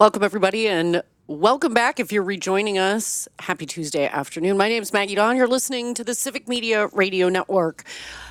Welcome, everybody, and welcome back if you're rejoining us. Happy Tuesday afternoon. My name is Maggie Dawn. You're listening to the Civic Media Radio Network.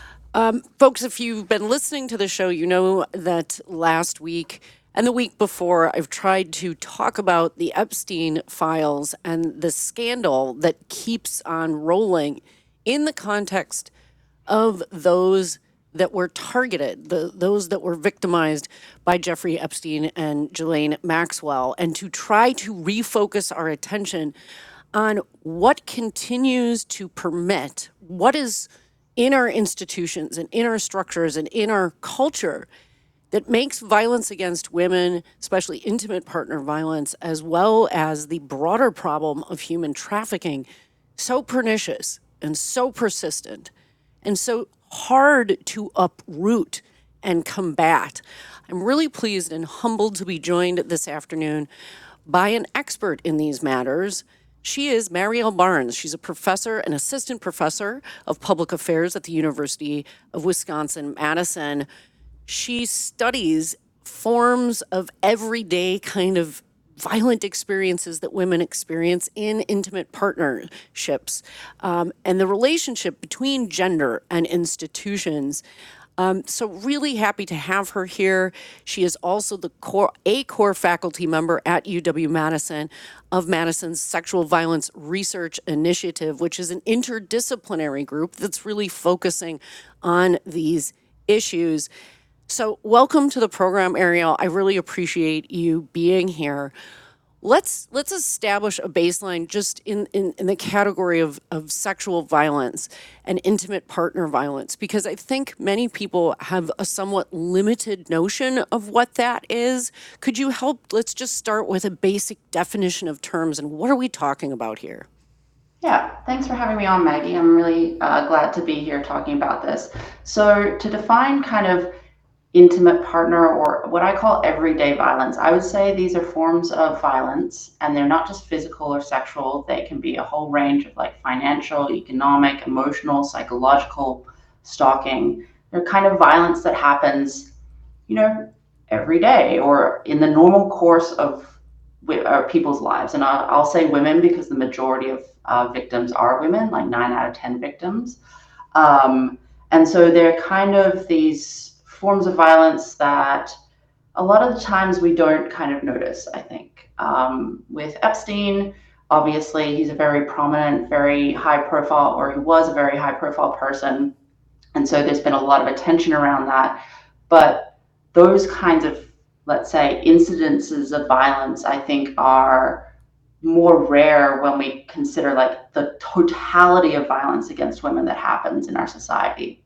Folks, if you've been listening to the show, you know that last week and the week before, I've tried to talk about the Epstein files and the scandal that keeps on rolling in the context of those that were targeted, those that were victimized by Jeffrey Epstein and Ghislaine Maxwell, and to try to refocus our attention on what continues to permit, what is in our institutions and in our structures and in our culture that makes violence against women, especially intimate partner violence, as well as the broader problem of human trafficking, so pernicious and so persistent and so hard to uproot and combat. I'm really pleased and humbled to be joined this afternoon by an expert in these matters. She is Marielle Barnes. She's a professor, an assistant professor of public affairs at the University of Wisconsin-Madison. She studies forms of everyday kind of violent experiences that women experience in intimate partnerships, and the relationship between gender and institutions. So really happy to have her here. She is also a core faculty member at UW-Madison of Madison's Sexual Violence Research Initiative, which is an interdisciplinary group that's really focusing on these issues. So welcome to the program, Ariel. I really appreciate you being here. Let's establish a baseline just in the category of sexual violence and intimate partner violence, because I think many people have a somewhat limited notion of what that is. Could you help? Let's just start with a basic definition of terms and what are we talking about here? Yeah, thanks for having me on, Maggie. I'm really glad to be here talking about this. So to define kind of intimate partner, or what I call everyday violence, I would say these are forms of violence, and they're not just physical or sexual. They can be a whole range of like financial, economic, emotional, psychological, stalking. They're kind of violence that happens, every day or in the normal course of people's lives. And I'll say women because the majority of victims are women, like 9 out of 10 victims. And so they're kind of these forms of violence that a lot of the times we don't kind of notice, I think. With Epstein, obviously, he's a very prominent, very high profile, or he was a very high profile person. And so there's been a lot of attention around that. But those kinds of, let's say, incidences of violence, I think, are more rare when we consider like the totality of violence against women that happens in our society.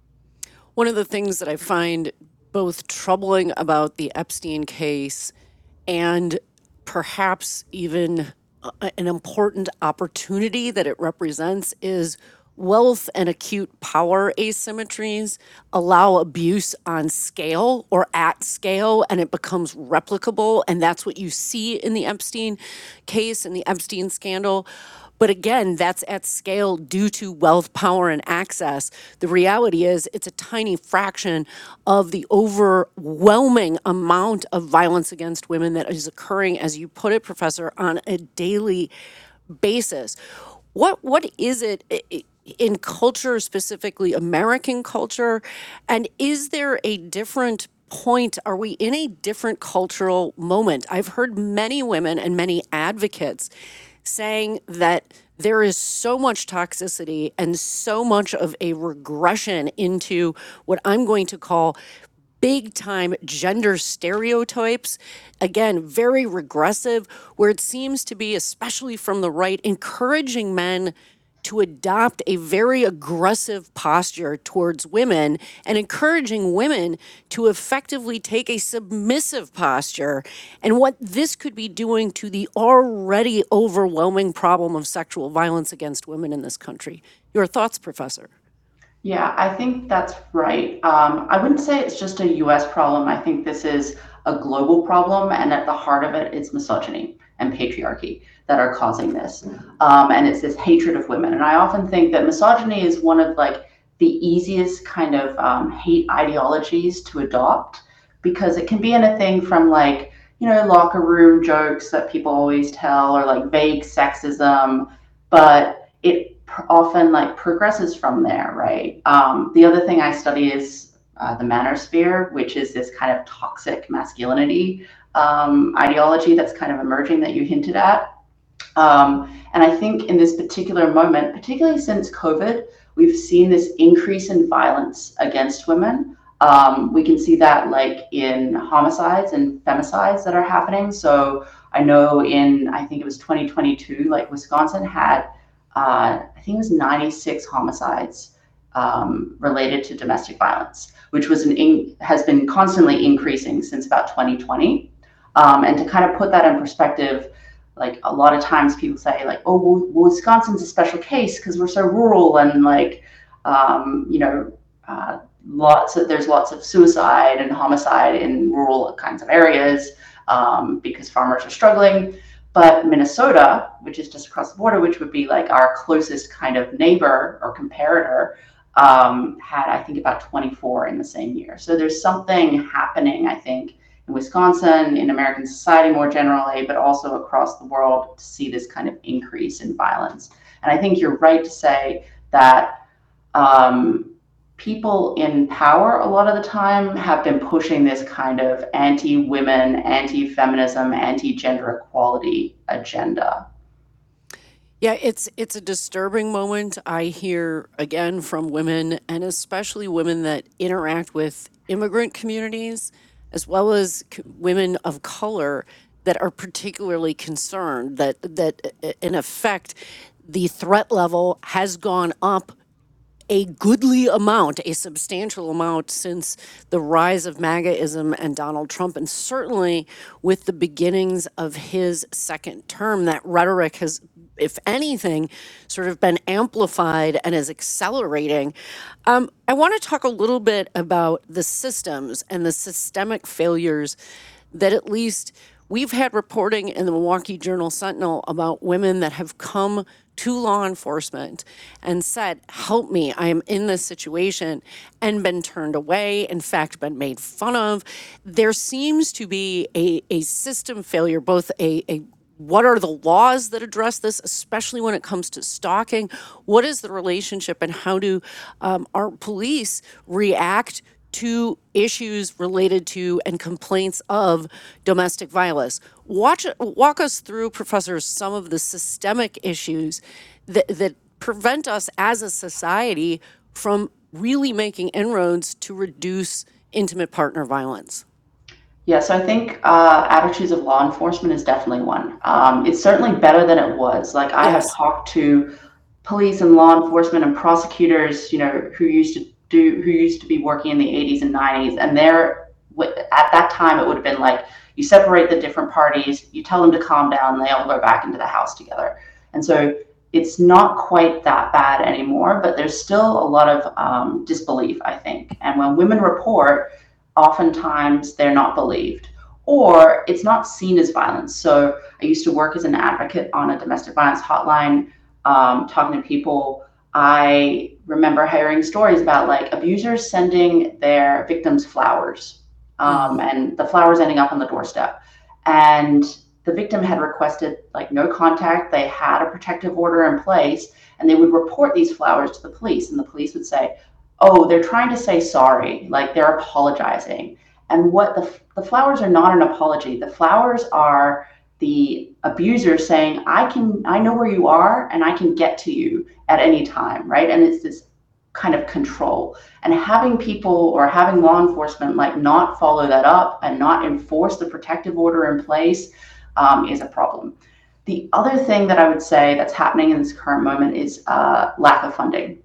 One of the things that I find both troubling about the Epstein case and perhaps even an important opportunity that it represents is wealth and acute power asymmetries allow abuse on scale or at scale, and it becomes replicable. And that's what you see in the Epstein case and the Epstein scandal. But again, that's at scale due to wealth, power, and access. The reality is it's a tiny fraction of the overwhelming amount of violence against women that is occurring, as you put it, Professor, on a daily basis. What is it in culture, specifically American culture? And is there a different point? Are we in a different cultural moment? I've heard many women and many advocates saying that there is so much toxicity and so much of a regression into what I'm going to call big time gender stereotypes, again, very regressive, where it seems to be, especially from the right, encouraging men to adopt a very aggressive posture towards women and encouraging women to effectively take a submissive posture, and what this could be doing to the already overwhelming problem of sexual violence against women in this country. Your thoughts, Professor? Yeah, I think that's right. I wouldn't say it's just a US problem. I think this is a global problem, and at the heart of it is misogyny and patriarchy that are causing this. And it's this hatred of women. And I often think that misogyny is one of like the easiest kind of hate ideologies to adopt, because it can be anything from like, locker room jokes that people always tell, or like vague sexism, but it often like progresses from there, right? The other thing I study is the manosphere, which is this kind of toxic masculinity ideology that's kind of emerging that you hinted at. And I think in this particular moment, particularly since COVID, we've seen this increase in violence against women. We can see that like in homicides and femicides that are happening. So I know I think it was 2022, like Wisconsin had, I think it was 96 homicides related to domestic violence, which has been constantly increasing since about 2020. And to kind of put that in perspective, like a lot of times people say like, oh, well, Wisconsin's a special case because we're so rural and like, there's lots of suicide and homicide in rural kinds of areas because farmers are struggling. But Minnesota, which is just across the border, which would be like our closest kind of neighbor or comparator, had I think about 24 in the same year. So there's something happening, I think, in Wisconsin, in American society more generally, but also across the world to see this kind of increase in violence. And I think you're right to say that people in power a lot of the time have been pushing this kind of anti-women, anti-feminism, anti-gender equality agenda. Yeah, it's a disturbing moment. I hear again from women, and especially women that interact with immigrant communities, as well as women of color that are particularly concerned that in effect the threat level has gone up a goodly amount, a substantial amount since the rise of MAGAism and Donald Trump, and certainly with the beginnings of his second term. That rhetoric has, if anything, sort of been amplified and is accelerating. I want to talk a little bit about the systems and the systemic failures that at least we've had reporting in the Milwaukee Journal Sentinel about women that have come to law enforcement and said, help me, I am in this situation, and been turned away, in fact, been made fun of. There seems to be a system failure, both what are the laws that address this, especially when it comes to stalking? What is the relationship, and how do our police react to issues related to and complaints of domestic violence? Walk us through, Professor, some of the systemic issues that prevent us as a society from really making inroads to reduce intimate partner violence. Yeah, so I think attitudes of law enforcement is definitely one. It's certainly better than it was. Like I have talked to police and law enforcement and prosecutors, who used to be working in the 80s and 90s, and at that time it would have been like you separate the different parties, you tell them to calm down, and they all go back into the house together. And so it's not quite that bad anymore, but there's still a lot of disbelief, I think. And when women report, oftentimes they're not believed, or it's not seen as violence. So I used to work as an advocate on a domestic violence hotline, talking to people. I remember hearing stories about like abusers sending their victims flowers, and the flowers ending up on the doorstep. And the victim had requested like no contact. They had a protective order in place, and they would report these flowers to the police, and the police would say, oh, they're trying to say sorry, like they're apologizing. And what the flowers are not an apology. The flowers are the abuser saying, I know where you are and I can get to you at any time, right? And it's this kind of control. And having people or having law enforcement like not follow that up and not enforce the protective order in place is a problem. The other thing that I would say that's happening in this current moment is lack of funding.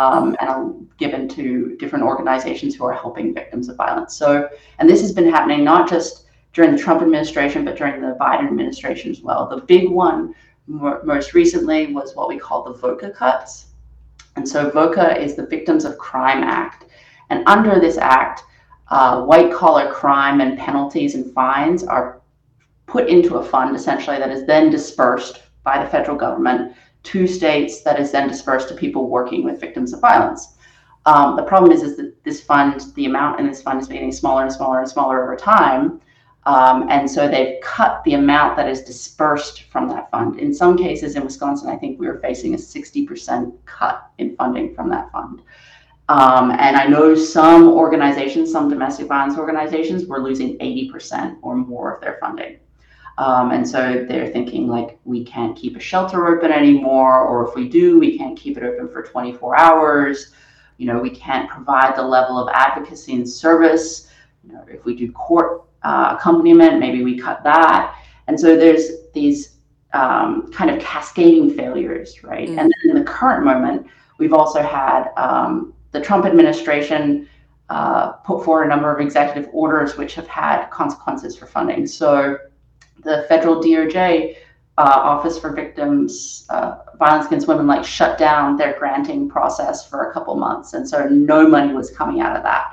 And given to different organizations who are helping victims of violence. So, and this has been happening not just during the Trump administration, but during the Biden administration as well. The big one most recently was what we call the VOCA cuts. And so VOCA is the Victims of Crime Act. And under this act, white collar crime and penalties and fines are put into a fund essentially that is then dispersed by the federal government to states, that is then dispersed to people working with victims of violence. The problem is that this fund, the amount in this fund is getting smaller and smaller and smaller over time. And so they've cut the amount that is dispersed from that fund. In some cases in Wisconsin, I think we were facing a 60% cut in funding from that fund. And I know some organizations, some domestic violence organizations, were losing 80% or more of their funding. And so they're thinking like, we can't keep a shelter open anymore, or if we do, we can't keep it open for 24 hours. We can't provide the level of advocacy and service. If we do court accompaniment, maybe we cut that. And so there's these kind of cascading failures, right? And then in the current moment, we've also had the Trump administration put forward a number of executive orders which have had consequences for funding. So the federal DOJ Office for Victims Violence Against Women shut down their granting process for a couple months, and so no money was coming out of that.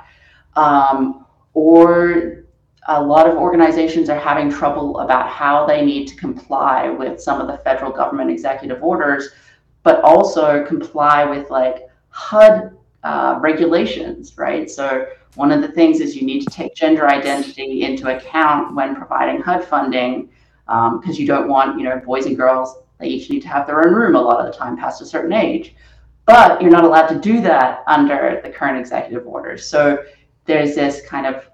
Or a lot of organizations are having trouble about how they need to comply with some of the federal government executive orders, but also comply with HUD regulations, right? So one of the things is you need to take gender identity into account when providing HUD funding, because you don't want, boys and girls, they each need to have their own room a lot of the time past a certain age. But you're not allowed to do that under the current executive orders. So there's this kind of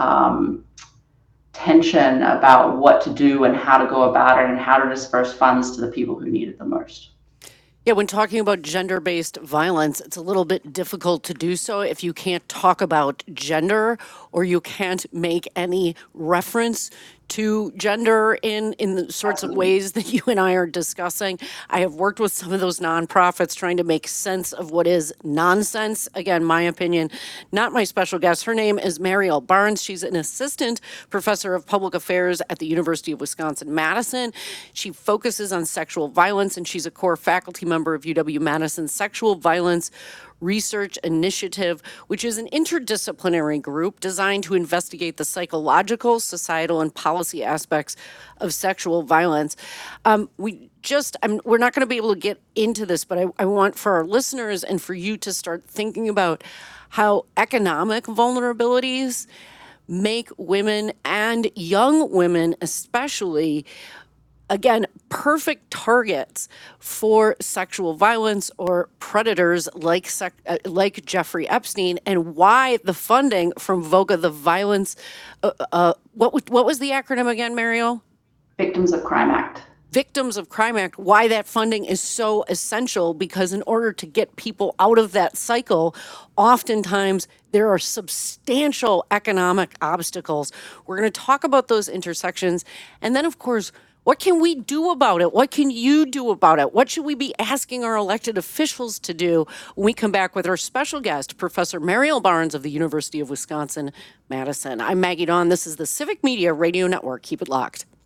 tension about what to do and how to go about it and how to disperse funds to the people who need it the most. Yeah, when talking about gender-based violence, it's a little bit difficult to do so if you can't talk about gender or you can't make any reference to gender in the sorts of ways that you and I are discussing. I have worked with some of those nonprofits trying to make sense of what is nonsense. Again, my opinion, not my special guest. Her name is Mariel Barnes. She's an assistant professor of public affairs at the University of Wisconsin-Madison. She focuses on sexual violence, and she's a core faculty member of UW-Madison's Sexual Violence Research Initiative, which is an interdisciplinary group designed to investigate the psychological, societal, and policy aspects of sexual violence. We're not going to be able to get into this, but I want for our listeners and for you to start thinking about how economic vulnerabilities make women and young women especially, again, perfect targets for sexual violence or predators like Jeffrey Epstein, and why the funding from VOCA, the violence, what was the acronym again, Mariel? Victims of Crime Act. Victims of Crime Act, why that funding is so essential, because in order to get people out of that cycle, oftentimes there are substantial economic obstacles. We're going to talk about those intersections. And then, of course, what can we do about it? What can you do about it? What should we be asking our elected officials to do when we come back with our special guest, Professor Mariel Barnes of the University of Wisconsin-Madison? I'm Maggie Dawn. This is the Civic Media Radio Network. Keep it locked.